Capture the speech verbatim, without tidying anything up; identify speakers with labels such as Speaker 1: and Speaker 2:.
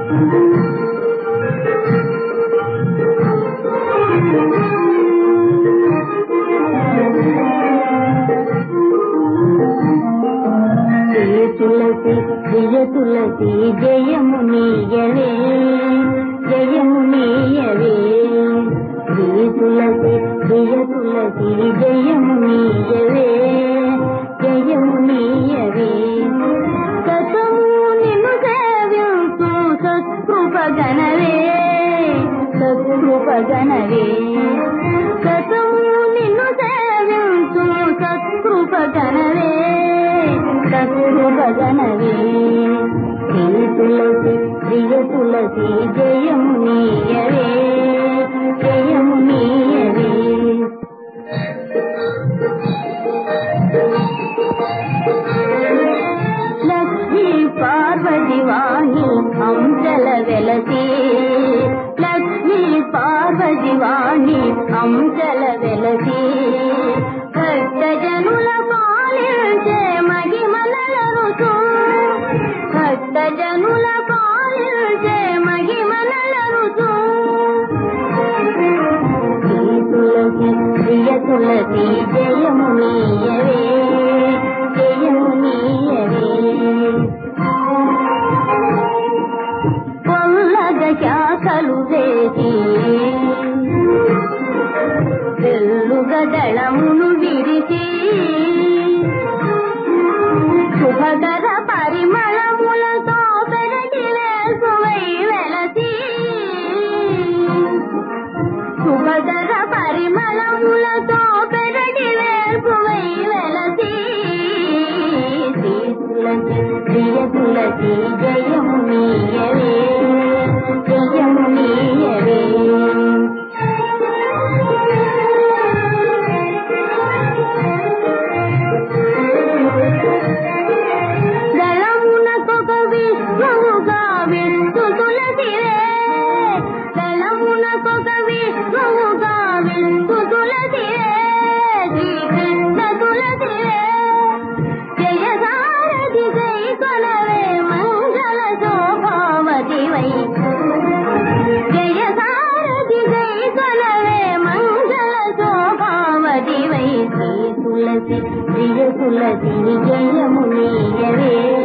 Speaker 1: తులసి ప్రియ తులసి జయము నీయవే జయము నీయవే ప్రియ తులసి ప్రియ తులసి జయము నీయవే జయము నీయవే సతము నిన్ను సేవించు సత్కృపగణవే సత్కృపగణవే సతము నిన్ను సేవించు సత్కృపగణవే సత్కృపగణవే ప్రియ తులసి ప్రియ తులసి జయము నీయవే జయము నీయవే లక్ష్మీ పార్వతి వాణి అంశల వెలసి లక్ష్మీ పార్వతి వాణి అంశల వెలసి భక్త జనుల పాలించే మహిమనలరుచు భక్త జనుల పాలించే మహిమనలరుచు ప్రియ తులసి ప్రియ తులసి జయము నీయవే జయము నీయవే పొల్లగ శాఖలు వేసి వెల్లుగ దళమును విరిచి శుభకర పరిమళములతో పెరటి వేల్పువై వెలసి శుభకర పరిమళములతో పెరటి వేల్పువై వెలసి శ్రీ తులసి ప్రియ తులసి జయము నీయవే జయము నీయవే తులసి ప్రియ తులసి జయము నీయవే